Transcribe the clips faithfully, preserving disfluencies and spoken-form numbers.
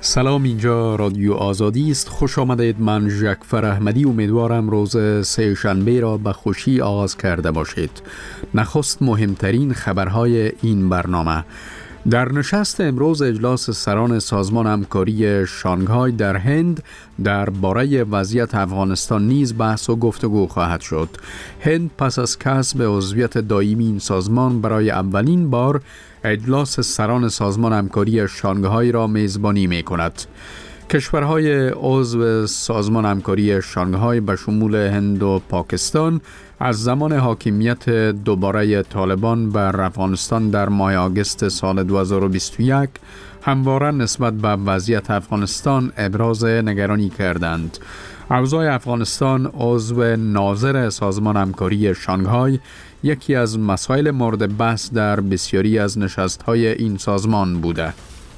سلام، اینجا رادیو آزادی است. خوش آمدید. من ژکفر احمدی امیدوارم روز سه شنبه را به خوشی آغاز کرده باشید. نخست مهمترین خبرهای این برنامه. در نشست امروز اجلاس سران سازمان همکاری شانگهای در هند درباره وضعیت افغانستان نیز بحث و گفتگو خواهد شد. هند پس از کسب عضویت دائمی این سازمان برای اولین بار اجلاس سران سازمان همکاری شانگهای را میزبانی می کند. کشورهای عضو سازمان همکاری شانگهای به شمول هند و پاکستان از زمان حاکمیت دوباره طالبان بر افغانستان در ماه آگوست سال دو هزار و بیست و یک همواره نسبت به وضعیت افغانستان ابراز نگرانی کردند. اوضاع افغانستان عضو ناظر سازمان همکاری شانگهای یکی از مسائل مورد بحث در بسیاری از نشست‌های این سازمان بوده.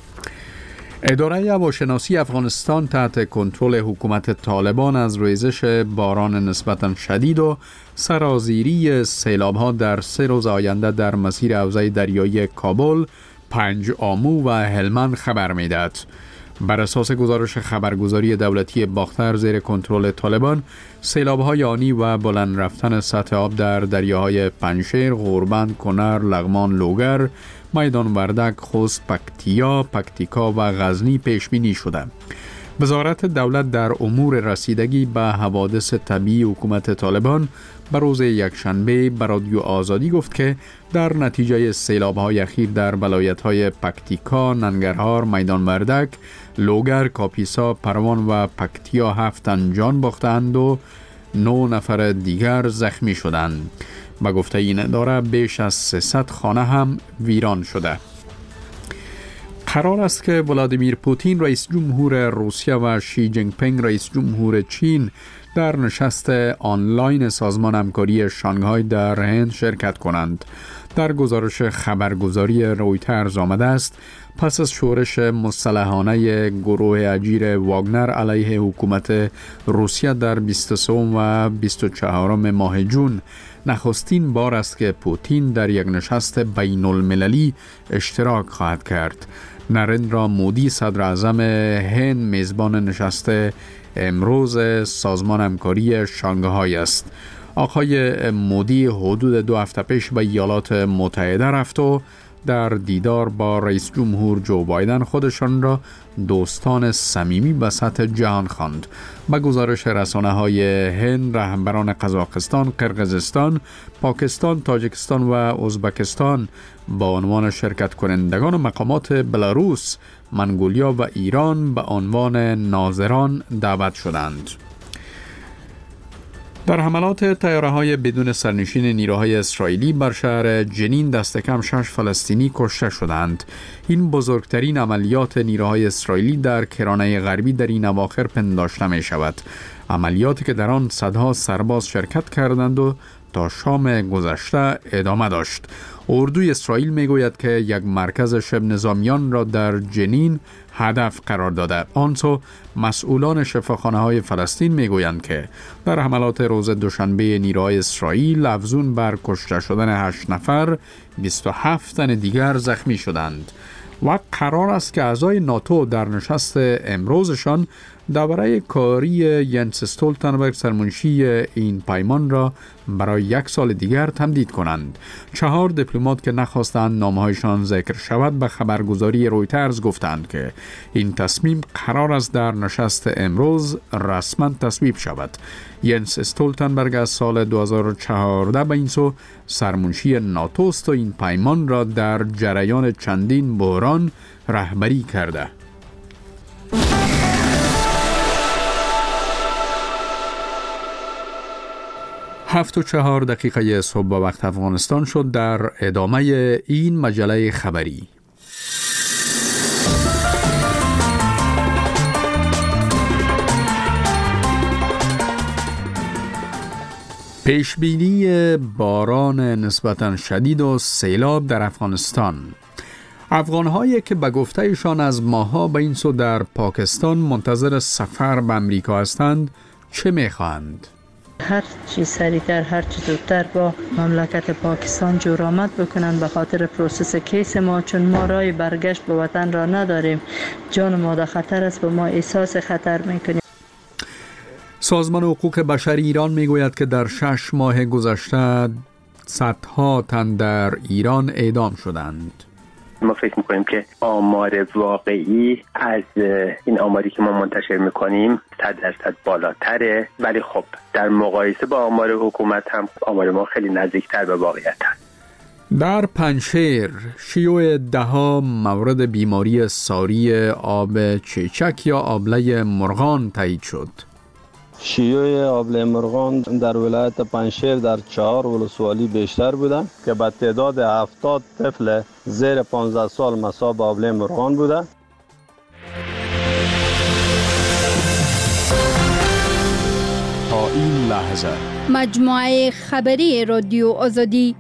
اداره هواشناسی افغانستان تحت کنترل حکومت طالبان از ریزش باران نسبتاً شدید و سرازیری سیلاب‌ها در سه روز آینده در مسیر حوزه دریایی کابل، پنج آمو و هلمند خبر می‌دهد. بر اساس گزارش خبرگزاری دولتی باختر زیر کنترل طالبان، سیلاب‌های آنی و بلند رفتن سطح آب در دریاهای پنجشیر، غوربند، کنر، لغمان، لوگر، میدان وردک، خوست، پکتیا، پکتیکا و غزنی پیش بینی شده. وزارت دولت در امور رسیدگی به حوادث طبیعی حکومت طالبان به روز یکشنبه به رادیو آزادی گفت که در نتیجه سیلاب‌های اخیر در ولایت‌های پکتیکا، ننگرهار، میدان وردک، لوگر، کاپیسا، پروان و پکتیا هفت تن جان باختند و نه نفر دیگر زخمی شدند. به گفته این اداره بیش از سیصد خانه هم ویران شده. قرار است که ولادیمیر پوتین رئیس جمهور روسیه و شی جینگ پینگ رئیس جمهور چین در نشست آنلاین سازمان همکاری شانگهای در هند شرکت کنند. در گزارش خبرگزاری رویترز آمده است پس از شورش مسلحانه گروه اجیر واگنر علیه حکومت روسیه در بیست و سه و بیست و چهار ماه جون، نخستین بار است که پوتین در یک نشست بین المللی اشتراک خواهد کرد. نریندرا مودی صدر اعظم هند میزبان نشست امروز سازمان همکاری شانگهای است. آقای مودی حدود دو هفته پیش به ایالات متحده رفت و در دیدار با رئیس جمهور جو بایدن خودشان را دوستان صمیمی به سطح جهان خواند. به گزارش رسانه‌های هند، رهبران قزاقستان، قرقیزستان، پاکستان، تاجیکستان و ازبکستان با عنوان شرکت کنندگان و مقامات بلاروس، منگولیا و ایران به عنوان ناظران دعوت شدند. در حملات طیاره‌های بدون سرنشین نیروهای اسرائیلی بر شهر جنین دست کم شش فلسطینی کشته شدند. این بزرگترین عملیات نیروهای اسرائیلی در کرانه غربی در این اواخر پنداشته می شود. عملیاتی که در آن صدها سرباز شرکت کردند و تا شام گذشته ادامه داشت. اردوی اسرائیل می گوید که یک مرکز شبه نظامیان را در جنین هدف قرار داده. آنسو مسئولان شفاخانه های فلسطین می گویند که در حملات روز دوشنبه نیروهای اسرائیل افزون بر کشته شدن هشت نفر، بیست و هفت تن دیگر زخمی شدند و قرار است که اعضای ناتو در نشست امروزشان درباره کاری ینس استولتنبرگ سرمنشی این پیمان را برای یک سال دیگر تمدید کنند. چهار دیپلمات که نخواستند نامه‌هایشان ذکر شود به خبرگزاری رویترز گفتند که این تصمیم قرار است در نشست امروز رسما تصویب شود. ینس استولتنبرگ از سال دو هزار و چهارده به این سو سرمنشی ناتو است و این پیمان را در جریان چندین بحران رهبری کرده. هفت و چهار دقیقه صبح به وقت افغانستان شد. در ادامه این مجله خبری پیشبینی باران نسبتاً شدید و سیلاب در افغانستان. افغان‌هایی که به گفته‌شان از ماه‌ها به این سو در پاکستان منتظر سفر به امریکا هستند چه می‌خواهند؟ هر چی سریعتر هر چی زودتر با مملکت پاکستان جورآمد بکنن به خاطر پروسس کیس ما، چون ما راه برگشت به وطن را نداریم. جان ما در خطر است و ما احساس خطر میکنیم. سازمان حقوق بشر ایران میگوید که در شش ماه گذشته صدها تن در ایران اعدام شدند. ما فکر میکنیم که آمار واقعی از این آماری که ما منتشر میکنیم صد درصد بالاتره، ولی خب در مقایسه با آمار حکومت هم آمار ما خیلی نزدیکتر به واقعیت هست. در پنجشیر شیوع دهها مورد بیماری ساری آب چیچک یا آبله مرغان تایید شد. شیوع آبله مرغان در ولایت پنجشیر در چهار ولسوالی بیشتر بودند که به تعداد هفتاد طفل زیر پانزده سال مصاب آبله مرغان بودند. تا این لحظه مجموعه خبری رادیو آزادی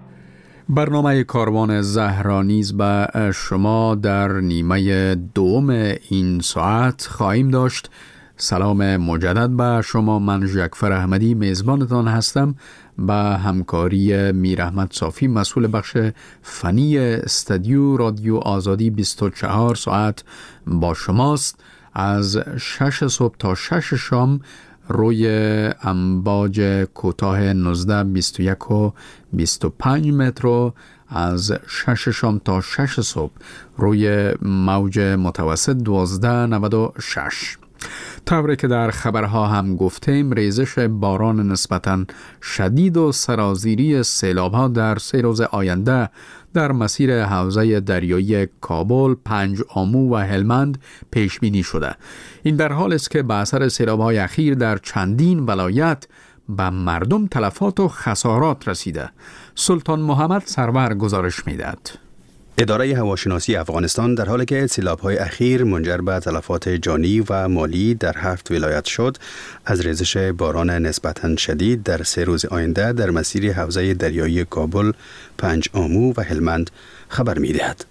برنامه کاروان زهرا نیز به شما در نیمه دوم این ساعت خواهیم داشت. سلام مجدد به شما، من ژکفر احمدی میزبانتان هستم. با همکاری میر احمد صافی مسئول بخش فنی استودیو رادیو آزادی بیست و چهار ساعت با شماست. از شش صبح تا شش شام روی امواج کوتاه نوزده بیست و یک و بیست و پنج متر، از شش شام تا شش صبح روی موج متوسط دوازده نود و شش. طوری که در خبرها هم گفتیم، ریزش باران نسبتاً شدید و سرازیری سیلاب‌ها در سه روز آینده در مسیر حوزه دریایی کابل، پنج آمو و هلمند پیش بینی شده. این در حال است که به اثر سیلاب‌های اخیر در چندین ولایت به مردم تلفات و خسارات رسیده. سلطان محمد سرور گزارش می‌دهد. اداره هواشناسی افغانستان در حالی که سیلاب‌های اخیر منجر به تلفات جانی و مالی در هفت ولایت شد، از ریزش باران نسبتاً شدید در سه روز آینده در مسیر حوزه دریایی کابل، پنج آمو و هلمند خبر می‌دهد.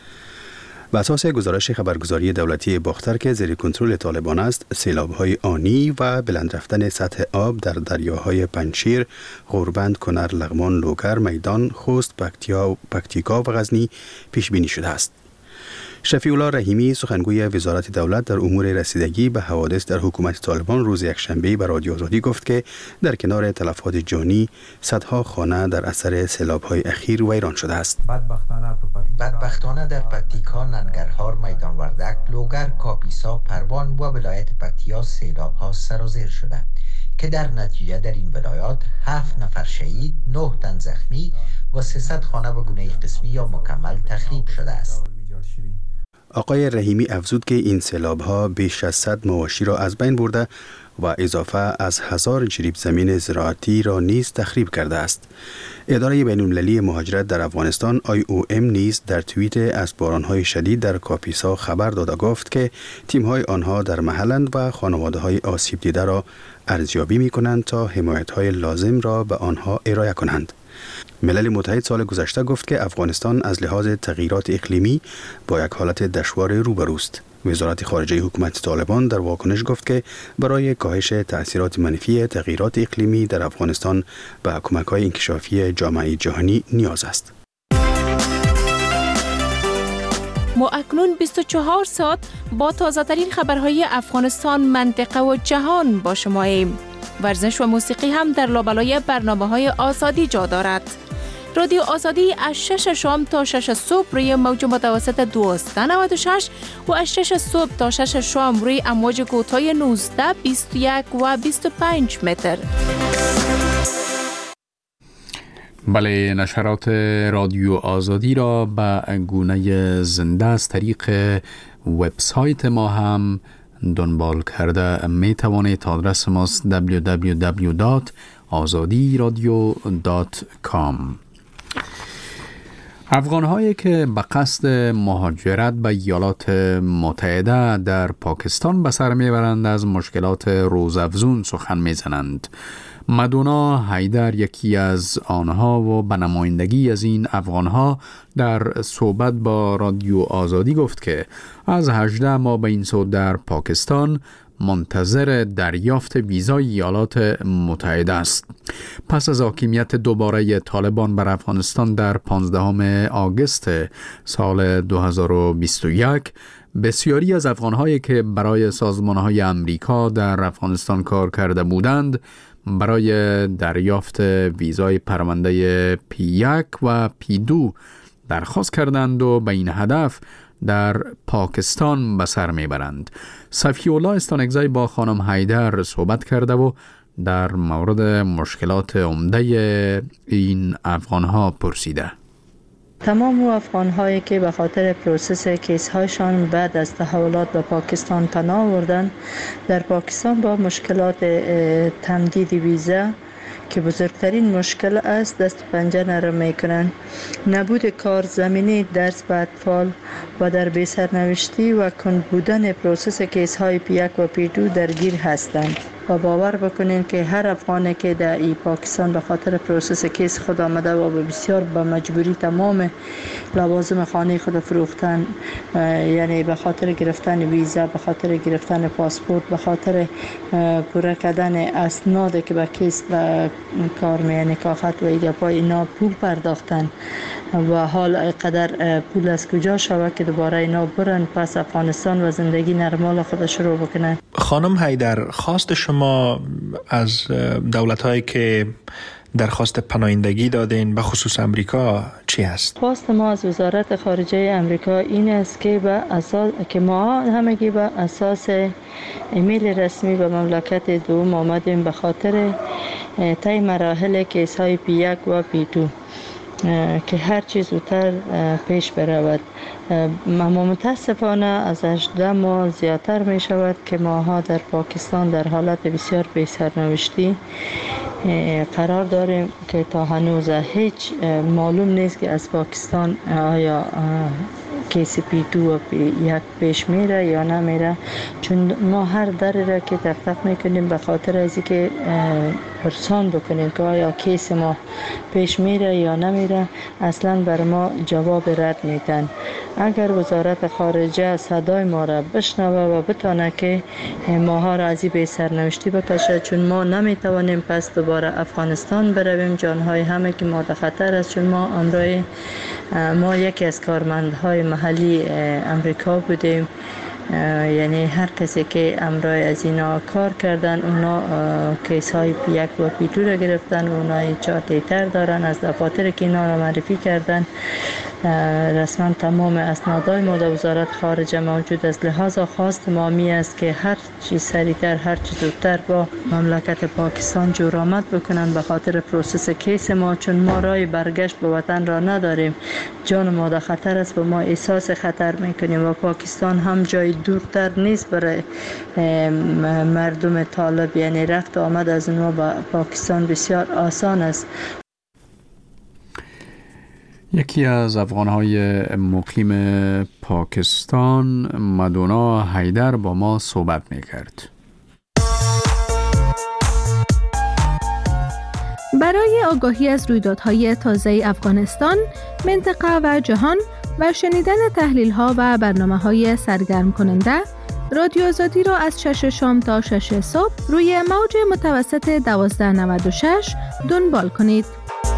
بر اساس گزارش خبرگزاری دولتی باختر که زیر کنترل طالبان است، سیلاب‌های آنی و بلند رفتن سطح آب در دریاهای پنجشیر، غوربند، کنر، لغمان، لوگر، میدان، خوست، پکتیا، پکتیکا و غزنی پیش بینی شده است. شفیع الله رحیمی سخنگوی وزارت دولت در امور رسیدگی به حوادث در حکومت طالبان روز یکشنبه به رادیو آزادی گفت که در کنار تلفات جانی، صدها خانه در اثر سیلاب‌های اخیر ویران شده است. بدبختانه در پکتیکا، ننگرهار، میدان وردک، لوگر، کاپیسا، پروان و ولایت پکتیا سیلاب‌ها سرازیر شده که در نتیجه در این ولایات هفت نفر شهید، نه تن زخمی و سیصد خانه به گونه قسمی یا مکمل تخریب شده است. آقای رحیمی افزود که این سیلاب‌ها بیش از صد مواشی را از بین برده و اضافه از هزار جریب زمین زراعتی را نیز تخریب کرده است. اداره بین‌المللی مهاجرت در افغانستان آی او ام نیز در توییت از باران‌های شدید در کاپیسا خبر داده گفت که تیم‌های آنها در محلند و خانواده‌های آسیب دیده را ارزیابی می‌کنند تا حمایت‌های لازم را به آنها ارائه کنند. ملل متحد سال گذشته گفت که افغانستان از لحاظ تغییرات اقلیمی با یک حالت دشوار روبروست. وزارت خارجه حکومت طالبان در واکنش گفت که برای کاهش تأثیرات منفی تغییرات اقلیمی در افغانستان به کمک‌های انکشافی جامعه جهانی نیاز است. ما اکنون بیست و چهار ساعت با تازه‌ترین خبرهای افغانستان، منطقه و جهان با شماییم. ورزش و موسیقی هم در لابلای برنامه‌های آزادی جا دارد. رادیو آزادی از شش شام تا شش صبح روی موج متوسط دویست و نود و شش و از شش صبح تا شش شام روی امواج کوتاه نوزده، بیست و یک و بیست و پنج متر. بله، نشرات رادیو آزادی را به گونه زنده از طریق وبسایت ما هم دنبال کرده می توانید. آدرس ماست دبلیو دبلیو دبلیو دات آزادی رادیو دات کام. افغان‌هایی که به قصد مهاجرت به ایالات متحده در پاکستان به سر میبرند از مشکلات روزافزون سخن میزنند. مدونا حیدر یکی از آنها و به نمایندگی از این افغانها در صحبت با رادیو آزادی گفت که از هجده ماه به این سو در پاکستان منتظر دریافت ویزای ایالات متحده است. پس از حاکمیت دوباره طالبان بر افغانستان در پانزدهم آگوست سال دو هزار و بیست و یک، بسیاری از افغان‌هایی که برای سازمان‌های امریکا در افغانستان کار کرده بودند برای دریافت ویزای پرونده پی یک و پی دو درخواست کردند و به این هدف در پاکستان به سر میبرند. صفی الله استانکزی با خانم حیدر صحبت کرده و در مورد مشکلات عمده این افغان‌ها پرسیده. تمام او افغان‌هایی که به خاطر پروسس کیس‌هایشان بعد از تحولات به پاکستان پناه آوردند، در پاکستان با مشکلات تمدید ویزا که بزرگترین مشکل است دست و پنجه نرم میکنند. نبود کار زمینی، درس به اطفال و در بی‌سرنوشتی و کند بودن پروسس کیس های پی یک و پی دو درگیر هستند. و باور بکنین که هر افغانی که در ای پاکستان به خاطر پروسس کیس خود آمده و بسیار به مجبوری تمام لوازم خانه خود فروختن، یعنی به خاطر گرفتن ویزا، به خاطر گرفتن پاسپورت، به خاطر پوره کردن اسنادی که به کیس و کار می نکاحت و ایدپای اینا پول پرداختن و حال اینقدر پول از کجا شود که دوباره اینا برن پس افغانستان و زندگی نرمال خود شروع بکنن. خانم حیدر، خواست شما از دولت‌هایی که درخواست پناهندگی دادین به خصوص امریکا چی است؟ خواست ما از وزارت خارجه امریکا این است که به اساس که ما همگی به اساس ایمیل رسمی به مملکت دوم آمدیم به خاطر طی مراحل کیس های پی یک و پی دو که هر چیز زودتر پیش برود. اما متاسفانه از هجده ماه زیادتر می شود که ماها در پاکستان در حالت بسیار بی‌سرنوشتی قرار داریم که تا هنوز هیچ معلوم نیست که از پاکستان آیا کیس پی دو و پی یک پیش میره یا نمیره، چون ما هر دری را که تق تق میکنیم به خاطر از اینکه پرسان بکنیم که آیا کیس ما پیش میره یا نمیره اصلا بر ما جواب رد میدن. اگر وزارت خارجه صدای ما را بشنوه و بتونه که ماها را از این بی سرنوشتی بکشه، چون ما نمیتوانیم پس دوباره افغانستان برویم، جانهای همه که ما در خطر است، چون ما امروز ما یکی از کارمندهای محلی امریکا بودیم، یعنی هر کسی که امروز از اینا کار کردن اونا کیس های پی یک و پی دو را گرفتن و اونا چارتی تر دارن از دفاتر که اینا را معرفی کردن. رسما تمام اسنادهای ما در وزارت خارجه موجود است. لحاظا خواست ما می است که هر چی سریعتر هر چی زودتر با مملکت پاکستان جور آمد بکنن به خاطر پروسس کیس ما، چون ما راه برگشت به وطن را نداریم. جان ما در خطر است و ما احساس خطر میکنیم و پاکستان هم جای دورتر نیست برای مردم طالب، یعنی رفت آمد از اونها به پاکستان بسیار آسان است. یکی از افغان‌های مقیم پاکستان، مدونا حیدر، با ما صحبت می‌کرد. برای آگاهی از رویدادهای تازه افغانستان، منطقه و جهان و شنیدن تحلیل‌ها و برنامه‌های سرگرم کننده، رادیو آزادی را از شش شام تا شش صبح روی موج متوسط دوازده نود و شش دنبال کنید.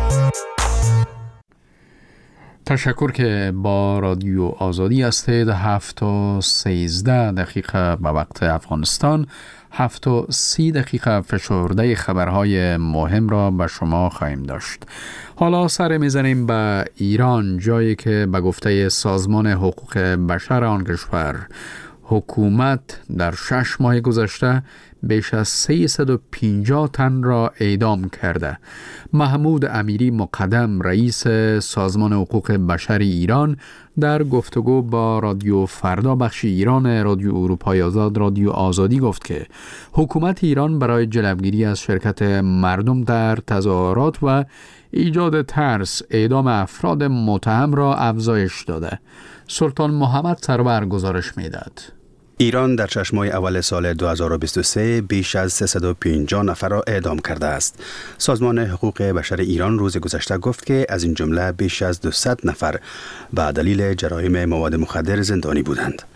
تشکر که با رادیو آزادی هستید. هفت و سیزده دقیقه به وقت افغانستان، هفت و سی دقیقه فشرده خبرهای مهم را به شما خواهیم داشت. حالا سر میزنیم به ایران، جایی که به گفته سازمان حقوق بشر آن کشور حکومت در شش ماه گذشته بیش از سیصد و پنجاه تن را اعدام کرده. محمود امیری مقدم رئیس سازمان حقوق بشر ایران در گفتگو با رادیو فردا بخش ایران رادیو اروپای آزاد رادیو آزادی گفت که حکومت ایران برای جلوگیری از شرکت مردم در تظاهرات و ایجاد ترس اعدام افراد متهم را افزایش داده. سلطان محمد سرور گزارش می‌دهد. ایران در شش ماه اول سال دو هزار و بیست و سه بیش از سیصد و پنجاه نفر را اعدام کرده است. سازمان حقوق بشر ایران روز گذشته گفت که از این جمله بیش از دویست نفر به دلیل جرایم مواد مخدر زندانی بودند.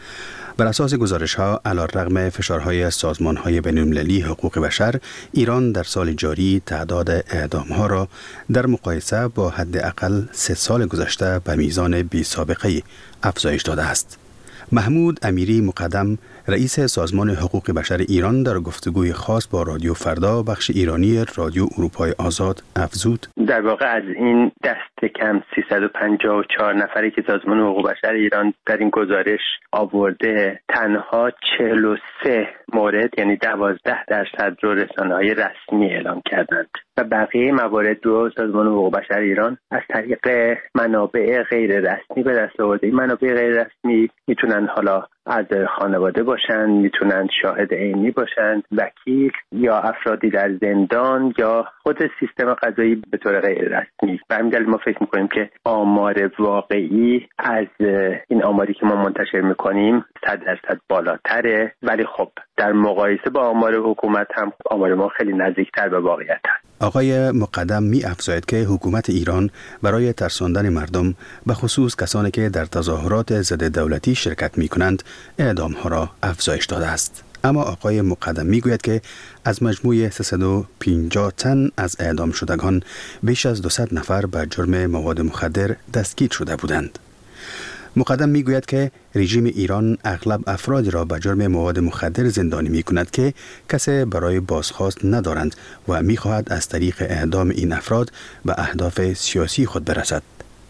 بر اساس گزارش ها علیرغم فشارهای سازمان های بین‌المللی حقوق بشر، ایران در سال جاری تعداد اعدام ها را در مقایسه با حداقل سه سال گذشته به میزان بی سابقه افزایش داده است. محمود امیری مقدم رئیس سازمان حقوق بشر ایران در گفتگوی خاص با رادیو فردا بخش ایرانی رادیو اروپای آزاد افزود: در واقع از این دست کم سیصد و پنجاه و چهار نفری که سازمان حقوق بشر ایران در این گزارش آورده، تنها چهل و سه مورد یعنی دوازده درصد رو رسانه‌های رسمی اعلام کردند و بقیه موارد رو سازمان حقوق بشر ایران از طریق منابع غیر رسمی به دست آورده. این منابع غیر رسمی میتونن حالا از خانواده باشن، میتونن شاهد عینی باشن، وکیل یا افرادی در زندان یا خود سیستم قضایی به طور غیر رسمی. به همین دلیل ما فکر میکنیم که آمار واقعی از این آماری که ما منتشر میکنیم صد درصد بالاتره، ولی خب در مقایسه با آمار حکومت هم آمار ما خیلی نزدیکتر به واقعیت هست. آقای مقدم می افزاید که حکومت ایران برای ترساندن مردم به خصوص کسانی که در تظاهرات ضد دولتی شرکت می کنند اعدام ها را افزایش داده است. اما آقای مقدم می گوید که از مجموع سیصد و پنجاه تن از اعدام شدگان بیش از دویست نفر به جرم مواد مخدر دستگیر شده بودند. مقدم می گوید که رژیم ایران اغلب افرادی را به جرم مواد مخدر زندانی می کند که کسی برای بازخواست ندارند و می خواهد از طریق اعدام این افراد به اهداف سیاسی خود برسد.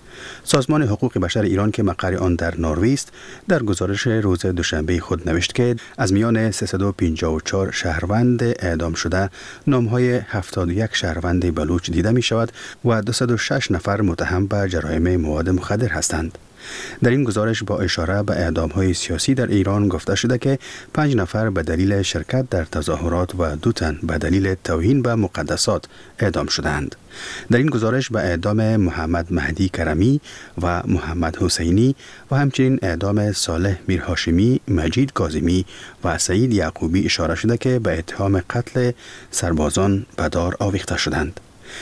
سازمان حقوق بشر ایران که مقر آن در نروژ است، در گزارش روز دوشنبه خود نوشت که از میان سیصد و پنجاه و چهار شهروند اعدام شده نامهای هفتاد و یک شهروند بلوچ دیده می شود و دویست و شش نفر متهم به جرایم مواد مخدر هستند. در این گزارش با اشاره به اعدام‌های سیاسی در ایران گفته شده که پنج نفر به دلیل شرکت در تظاهرات و دو تن به دلیل توهین به مقدسات اعدام شدند. در این گزارش به اعدام محمد مهدی کرمی و محمد حسینی و همچنین اعدام صالح میرهاشمی، مجید کاظمی و سعید یعقوبی اشاره شده که به اتهام قتل سربازان به دار آویخته شدند.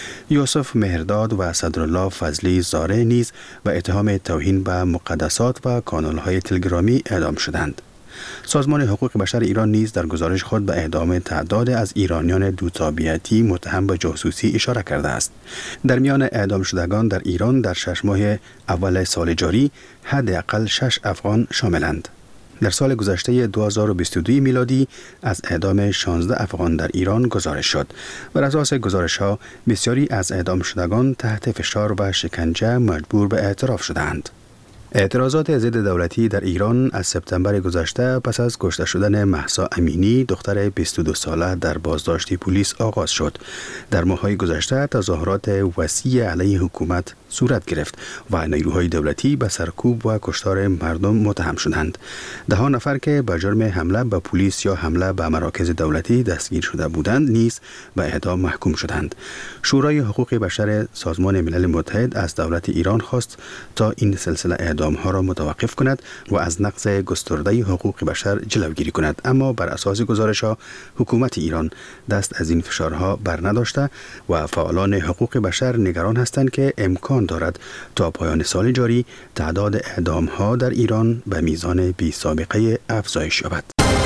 یوسف مهرداد و صدرالله فضلی زاره نیز به اتهام توهین به مقدسات و کانال‌های تلگرامی اعدام شدند. سازمان حقوق بشر ایران نیز در گزارش خود به اعدام تعداد از ایرانیان دوتابیتی متهم به جاسوسی اشاره کرده است. در میان اعدام شدگان در ایران در شش ماه اول سال جاری حداقل شش افغان شاملند. در سال گذشته دو هزار و بیست و دو میلادی از اعدام شانزده افغان در ایران گزارش شد. بر اساس گزارش‌ها بسیاری از اعدام شدگان تحت فشار و شکنجه مجبور به اعتراف شدند. اعتراضات ضد دولتی در ایران از سپتامبر گذشته پس از کشته شدن مهسا امینی دختر بیست و دو ساله در بازداشت پلیس آغاز شد. در ماه‌های گذشته تظاهرات وسیع علیه حکومت صورت گرفت و نیروهای دولتی به سرکوب و کشتار مردم متهم شدند. ده ها نفر که به جرم حمله به پلیس یا حمله به مراکز دولتی دستگیر شده بودند نیز به اعدام محکوم شدند. شورای حقوق بشر سازمان ملل متحد از دولت ایران خواست تا این سلسله اعدام ها را متوقف کند و از نقض گسترده حقوق بشر جلوگیری کند، اما بر اساس گزارش ها حکومت ایران دست از این فشارها بر نداشته و فعالان حقوق بشر نگران هستند که امکان دارد تا پایان سال جاری تعداد اعدام ها در ایران به میزان بی سابقه افزایش یابد.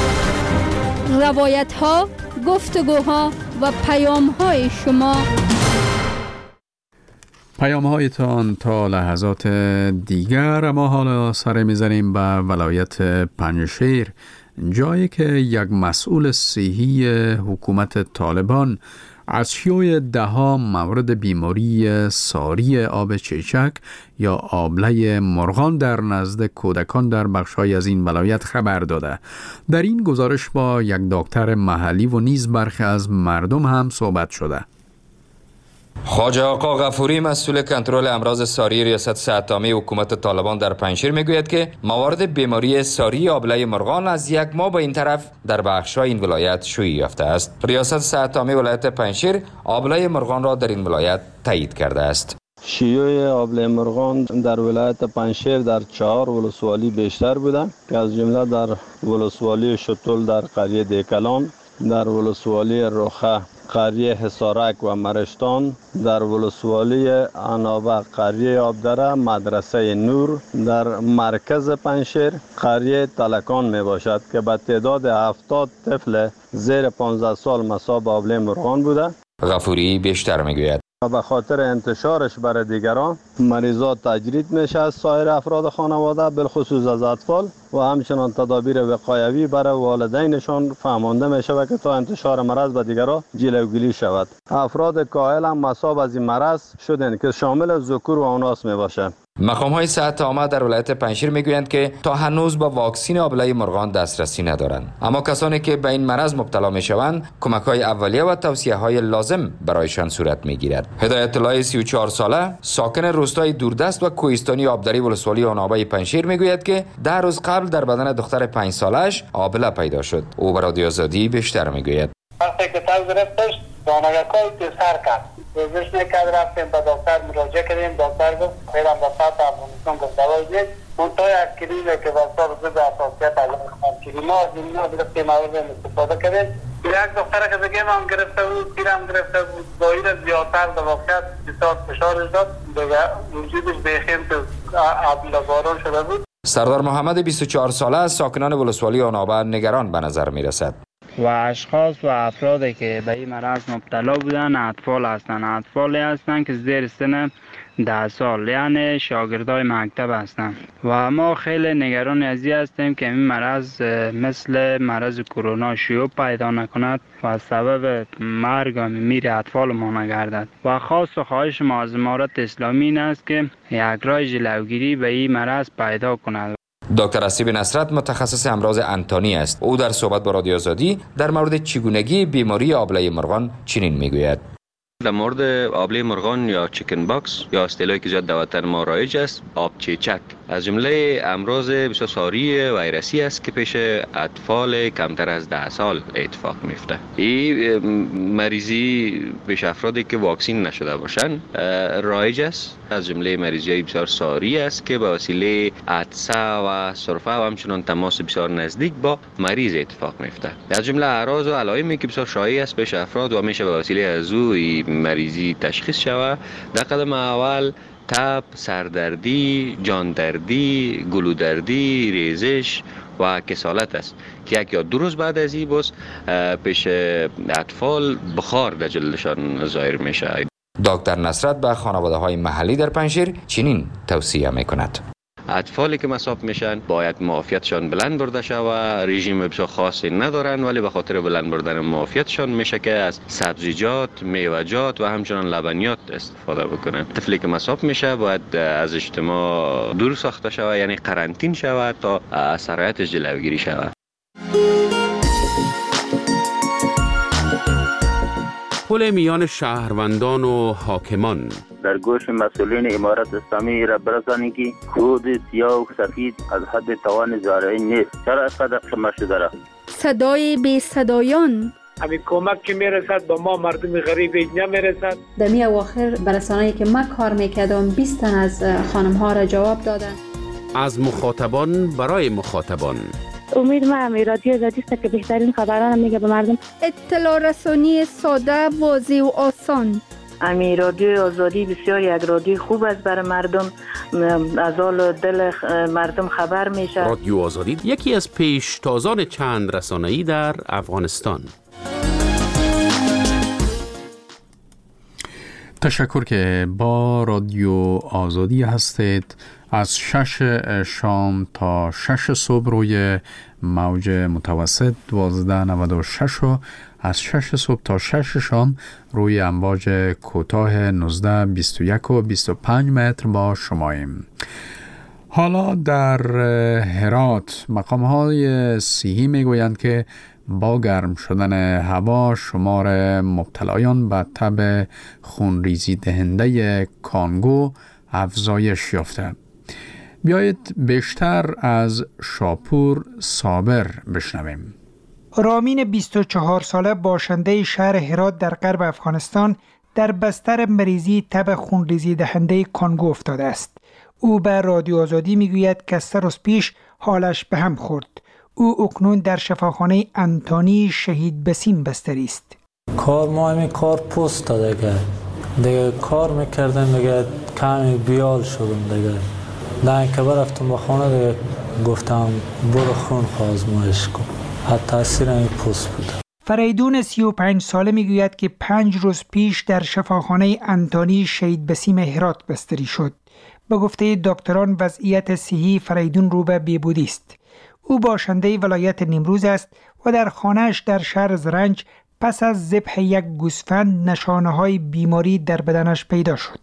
روایت ها، گفتگوها و پیام های شما، پیام هایتان تا لحظات دیگر. ما حالا سر میزنیم به ولایت پنجشیر، جایی که یک مسئول صحی حکومت طالبان از شیوع دهها مورد بیماری ساری آب چیچک یا آبله مرغان در نزد کودکان در بخش‌های از این ولایت خبر داده. در این گزارش با یک دکتر محلی و نیز برخی از مردم هم صحبت شده. خواجه آقا غفوری مسئول کنترل امراض ساری ریاست صحت‌عامه حکومت طالبان در پنجشیر میگوید که موارد بیماری ساری آبله مرغان از یک ماه به این طرف در بخش‌های این ولایت شیوع یافته است. ریاست صحت‌عامه ولایت پنجشیر آبله مرغان را در این ولایت تایید کرده است. شیوع آبله مرغان در ولایت پنجشیر در چهار ولسوالی بیشتر بوده که از جمله در ولسوالی شتول در قریه دیکلان، در ولسوالی رخه قریه حصارک و مرشتان، در ولسوالی عنابه قریه آبدره، مدرسه نور در مرکز پنجشیر، قریه تلکان می باشد که به تعداد هفتاد طفل زیر پانزده سال مصاب آبله مرغان بوده. غفوری بیشتر میگوید به خاطر انتشارش برای دیگران مریضات تجرید میشه از سایر افراد خانواده بالخصوص از اطفال و همچنان تدابیر وقایوی برای والدینشان فهمانده میشه و که تا انتشار مرض به دیگران جلوگیری شود. افراد کاهل هم مصاب از این مرض شدند که شامل ذکور و اناث میباشه. مقام های صحت عامه در ولایت پنجشیر میگویند که تا هنوز با واکسین آبله مرغان دسترسی ندارند، اما کسانی که به این مرض مبتلا میشوند کمک های اولیه و توصیه های لازم برایشان صورت میگیرد. هدایت الله سی و چهار ساله ساکن روستای دوردست و کوهستانی آبدری ولسوالی عنابه پنجشیر میگوید که ده روز قبل در بدن دختر پنج سالش آبله پیدا شد. او بر رادیو آزادی بیشتر میگوید وقتی که تاو گرفتش دانگکای پسر کرد روزش نکرد، رفتیم به دکتر مراجعه کردیم، دکتر گفت خیرم به سطح افغانستان گفت دوای دید منطقه از کلیمه که بستا رو زد اساسیت از کلیمه از این ها گرفتیم مورد استفاده کردیم. یک دختره که بگیم هم گرفته بود، پیرم گرفته بود، دایر زیادتر در واقعیت بسیار فشارش داد، وجودش بیخیم که باران شده بود. سردار محمد بیست و چهار ساله از ساکنان ولسوالی عنابه نگران به نظر می رسد. و اشخاص و افرادی که به این مرض مبتلا بودن اطفال هستند، اطفالی هستند که زیر سن ده سال یعنی شاگردای مکتب هستند و ما خیلی نگران از این هستیم که این مرض مثل مرض کرونا شیوع پیدا نکند و سبب مرگ و میر اطفال ما نگردد و خاص و خواهش ما از امارت اسلامی این است که یک راه جلوگیری به این مرض پیدا کند. دکتر اسیب نصرت متخصص امراض انتانی است. او در صحبت با رادیو آزادی در مورد چگونگی بیماری آبله مرغان چنین میگوید: در مورد آبله مرغان یا چیکن باکس یا اصطلاحی که زیاد در وطن ما رایج است، آب چیچک، از جمله امراض بسیار ساری ویروسی است که پیش اطفال کمتر از ده سال اتفاق میفته. این مریضی پیش افرادی که واکسین نشده باشند رایج است، از جمله مریضی بسیار ساری است که به وسیله عطسه و سرفه و همچنان تماس بسیار نزدیک با مریض اتفاق میفته. از جمله اعراض و علائمی که بسیار شایع است پیش افراد و میشه به وسیله از او مریضی تشخیص شود. در قدم اول تب، سردردی، جاندردی، گلودردی، ریزش و کسالت است که یک یا دو روز بعد از این باز پیش اطفال بخار در جلدشان ظاهر میشه. دکتر نصرت به خانواده های محلی در پنجشیر چنین توصیه میکند: اطفالی که مصاب میشن باید معافیتشان بلند برده شود. رژیم بسیار خاصی ندارن ولی به خاطر بلند بردن معافیتشان میشه که از سبزیجات، میوه‌جات و همچنان لبنیات استفاده بکنن. طفلی که مصاب میشه باید از اجتماع دور ساخته شود، یعنی قرنطین شود تا از سرایتش جلوگیری شود. پل میان شهروندان و حاکمان در گوش مسئولین امارت اسلامی را برسانید که خود سیاه و سفید از حد توان زارعی نیست. چرا اینقدر شما شده را؟ صدای بی صدایان همین کمک که میرسد با ما مردم غریب اینجا میرسد. در می اواخر برسانه‌ای که من کار میکردم بیست تن از خانم ها را جواب دادن. از مخاطبان برای مخاطبان. امید من رادیو آزادی است که بهترین خبران میگه به مردم. اطلاع رسانی ساده، واضح و آسان. امی رادیو آزادی بسیار یک رادیو خوب است برای مردم، از حال دل مردم خبر میشه. رادیو آزادی یکی از پیشتازان چند رسانه‌ای در افغانستان. تشکر که با رادیو آزادی هستید. از شش شام تا شش صبح روی موج متوسط دوازده نود و شش و از شش صبح تا شش شام روی امواج کوتاه نوزده بیست و یک و بیست و پنج متر با شماییم. حالا در هرات مقام های صحی می گویند که با گرم شدن هوا شمار مبتلایان به تب خونریزی دهنده کانگو افزایش یافته. بیایید بیشتر از شاپور صابر بشنویم. رامین بیست و چهار ساله باشنده شهر هرات در غرب افغانستان در بستر مریضی تب خونریزی دهنده کانگو افتاده است. او به رادیو آزادی میگوید که سه روز پیش حالش به هم خورد. او اکنون در شفاخانه انتانی شهید بسیم بستری است. کار ما همین کار پست دیگه دیگه کار میکردم دیگه کمی بیال شدم دیگه نه که برفتم به خانه دیگه گفتم برو خون آزمایش کن. حتی تاثیر این پست بود. فریدون سی و پنج ساله میگوید که پنج روز پیش در شفاخانه انتانی شهید بسیم هرات بستری شد. به گفته دکتران وضعیت صحی فریدون رو به بهبودی است. او باشنده ولایت نیمروز است و در خانه‌اش در شهر زرنج پس از ذبح یک گوسفند نشانه‌های بیماری در بدنش پیدا شد.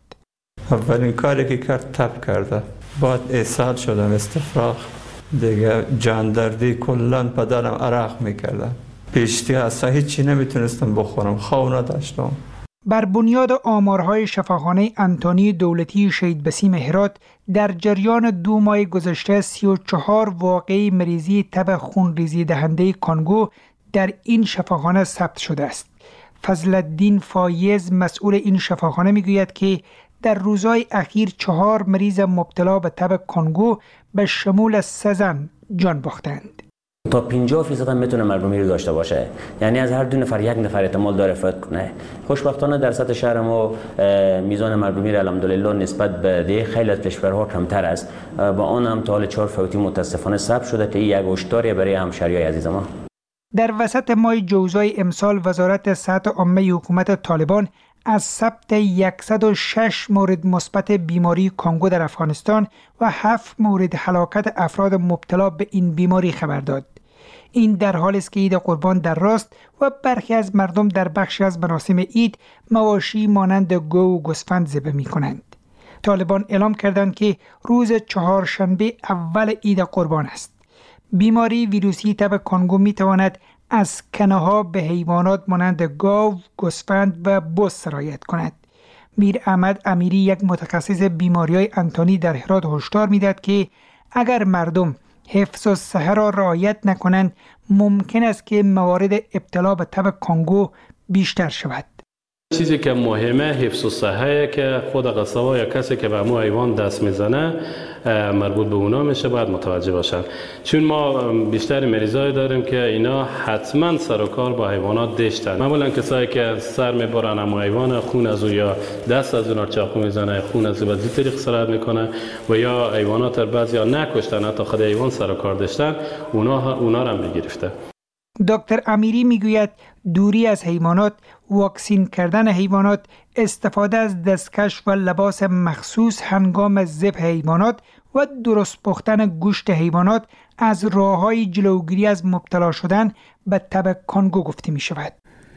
اولین کاری که کرد تب کرده. بعد اسهال شدم، استفراغ، دیگه جاندردی، کلاً بدنم عرق میکردم. پیشتی اصلا هیچی نمیتونستم بخورم، خواب نداشتم. بر بنیاد آمارهای شفاخانه انتانی دولتی شهید بسیم هرات در جریان دو ماه گذشته سی و چهار واقعه مریضی تب خونریزی دهنده کانگو در این شفاخانه ثبت شده است. فضل الدین فایز مسئول این شفاخانه میگوید که در روزهای اخیر چهار مریض مبتلا به تب کانگو به شمول سه زن جان باختند. تا پنجاه فیصد هم میتونه مرگومیری داشته باشه، یعنی از هر دو نفر یک نفر احتمال داره فوت کنه. خوشبختانه در سطح شهر ما میزان مرگومیری الحمدلله نسبت به دیگه خیلی از کشورها کمتر است. با آن هم تا حال چهار فوتی متاسفانه ثبت شده که این یک هشداری برای همشهریای عزیز ما. در وسط ماه جوزای امسال وزارت صحت عامه حکومت طالبان از ثبت صد و شش مورد مثبت بیماری کانگو در افغانستان و هفت مورد هلاکت افراد مبتلا به این بیماری خبر داد. این در حالی است که عید قربان در راست و برخی از مردم در بخشی از مراسم عید مواشی مانند گو و گوسفند ذبح می‌کنند. طالبان اعلام کردند که روز چهارشنبه اول عید قربان است. بیماری ویروسی تب کانگو می‌تواند از کنه‌ها به حیوانات مانند گاو، گوسفند و بز سرایت کند. میر احمد امیری یک متخصص بیماری‌های انتانی در هرات هشدار می‌دهد که اگر مردم حفظ الصحه را رعایت نکنند ممکن است که موارد ابتلا به تب کانگو بیشتر شود. چیزی که مهمه حفظ الصحه که خود قصابا یا کسی که به مو حیوان دست میزنه مربوط به اونا میشه، باید متوجه باشن، چون ما بیشتر مریضای داریم که اینا حتما سر و کار با حیوانات داشتن. معمولا کسایی که سر میبرن اما حیوان خون از او یا دست از اونا چاقو میزنه خون از او به طریق سرایت میکنه و یا حیوانات رو بعضیا نکشتن حتی خود حیوان سر و کار داشتن، اونا اونا رو هم بگرفته. دکتر امیری میگوید دوری از حیوانات، واکسین کردن حیوانات، استفاده از دستکش و لباس مخصوص هنگام ذبح حیوانات و درست پختن گوشت حیوانات از راه‌های جلوگیری از مبتلا شدن به تب کانگو گفته می شود.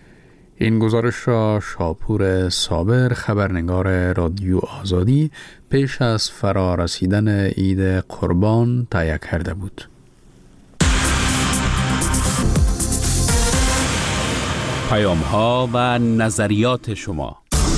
این گزارش را شاپور صابر خبرنگار رادیو آزادی پیش از فرا رسیدن عید قربان تهیه کرده بود. پیام ها و نظریات شما.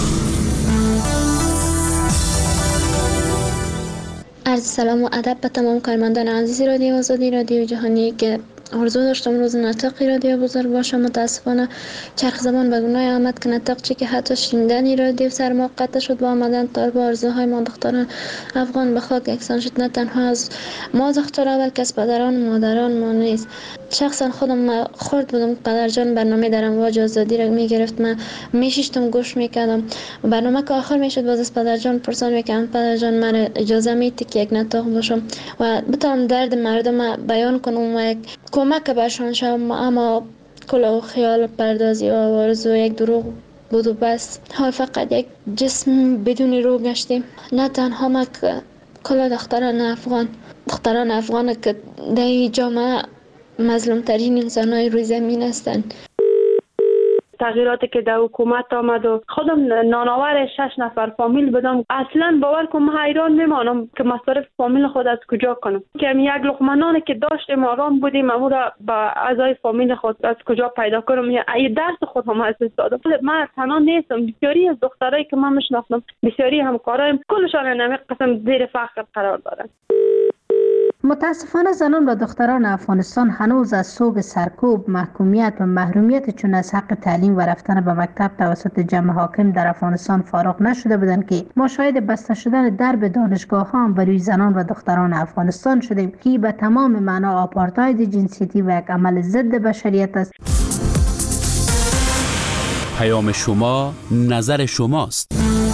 عرض سلام و ادب به تمام کارمندان عزیز رادیو آزادی، رادیو جهانی که آرزو داشتم روز نطقی رادیو بزرگ باشه. متاسفانه چرخ زمان به گناه آمد که نطق چی که حتی شنیدنی رادیو سر ما قطع شد با آمدن تار با آرزوهای ما دختران افغان به خاک یکسان شد. نه تنها از ما دخترها بلکه از پدران مادران ما نیست. شخصا خودم خورد بودم پدر جان برنامه در امواج آزادی را میگرفت، من میشیشتم گوش میکردم. برنامه که آخر میشد باز از پدر جان پرسان میکردم پدر جان من اجازه میدی که یک نطق باشم و بتونم درد مردم بیان کنم و یک کمک برشان شوم، اما کل خیال پردازی و آرزو یک دروغ بود و بس. حال فقط یک جسم بدون روح گشتیم. نه تنها ما که کل دختران افغان دختران افغان که در جامعه مظلوم ترین انسان های روی زمین هستند. تغییراتی که در حکومت آمد و خودم نانآور شش نفر فامیل بدم، اصلا باور کنم حیران میمانم که مصارف فامیل خود از کجا کنم. که یک لقمه نانی که داشتیم آرام بودیم اما را با اعضای فامیل خود از کجا پیدا کنم، یا ای درس خود هم از دادم. من تنها نیستم، بسیاری از دخترایی که من میشناسم، بسیاری همکارایم، کلشان نمی قسم زیر فقر قرار دارند. متاسفانه زنان و دختران افغانستان هنوز از صوب سرکوب، محکومیت و محرومیت چون از حق تعلیم و رفتن به مکتب توسط جمع حاکم در افغانستان فارغ نشده بودند که ما شاهد بسته شدن درب دانشگاه ها بر روی زنان و دختران افغانستان شدیم که به تمام معنا آپارتاید جنسیتی و یک عمل ضد بشریت است. پیام شما نظر شماست.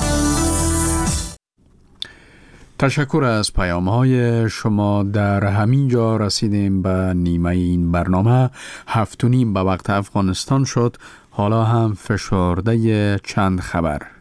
تشکر از پیام های شما. در همین جا رسیدیم به نیمه این برنامه. هفت و نیم به وقت افغانستان شد. حالا هم فشرده چند خبر.